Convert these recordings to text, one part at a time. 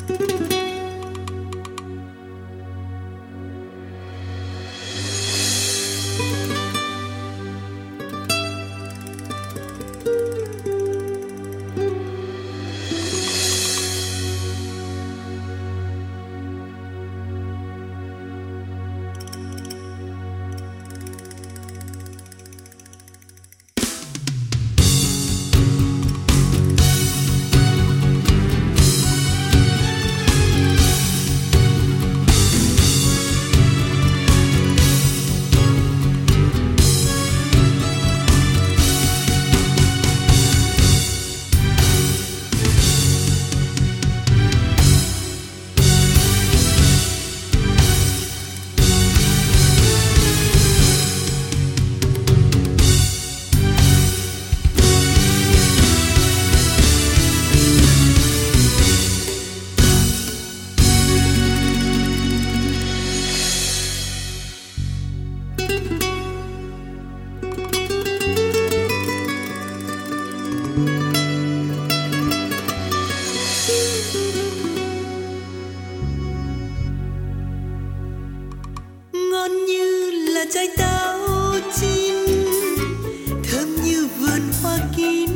Ngon như là trái táo chín, thơm như vườn hoa kín,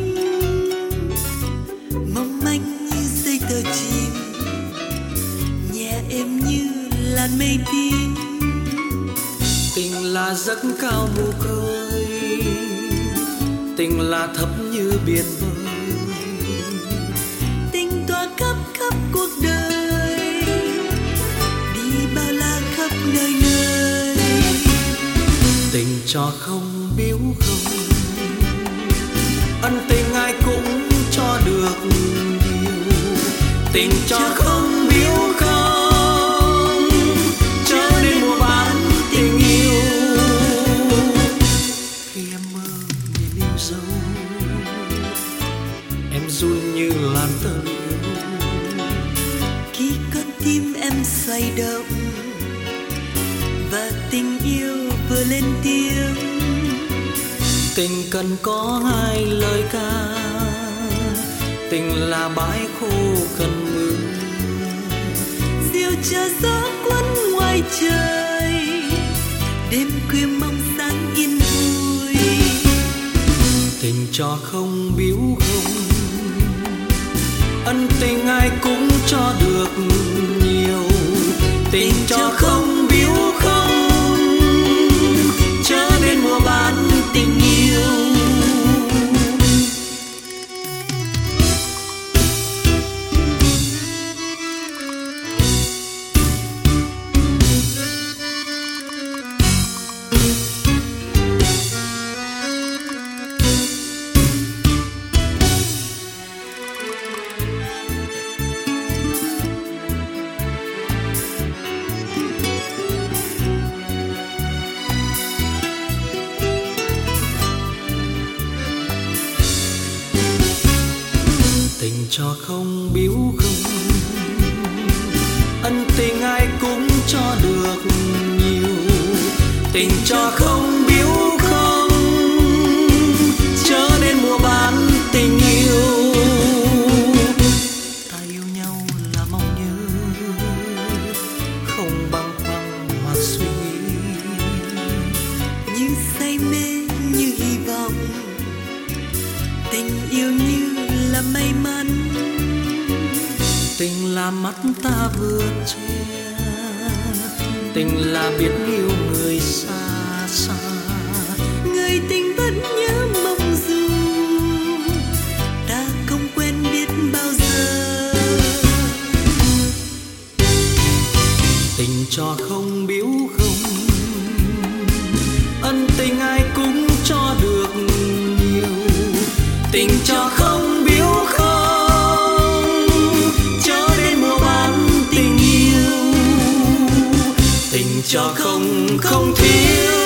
mong manh như dây tơ chim, nhẹ êm như làn mây tím. Tình là giấc cao mù khơi, tình là thấp như biển vơi, tình tỏa khắp khắp cuộc đời, đi bao la khắp nơi nơi. Tình cho không biếu không, ân tình ai cũng cho được nhiều. Tình cho không biếu không, chớ nên mua bán tình yêu. Khi em mơ nhìn yêu dấu, em run như làn tơ liễu. Khi con tim em xoay động và tình yêu vừa lên tiếng, Tình cần có hai lời ca, tình là bãi khô cần mưa. diều chờ gió cuốn ngoài trời, đêm khuya mong sáng yên vui. Tình cho không biếu không, ân tình ai cũng cho được nhiều. Tình cho không biếu không, chớ nên mua bán tình yêu. Tình cho không biếu không, ân tình ai cũng cho được nhiều. Tình cho không biếu không, chớ nên mua bán tình yêu. Ta yêu nhau là mong nhớ, không băn khoăn mà suy nghĩ. Như say mê như hy vọng, tình yêu như là may mắn. Tình là mắt ta vượt che, tình là biết yêu người xa xa. Người tình vẫn nhớ mong dù ta không quen biết bao giờ. Tình cho không biếu không, ân tình ai cũng cho được nhiều. Tình cho không biếu không, chớ nên mua bán tình yêu. Tình cho không thiếu,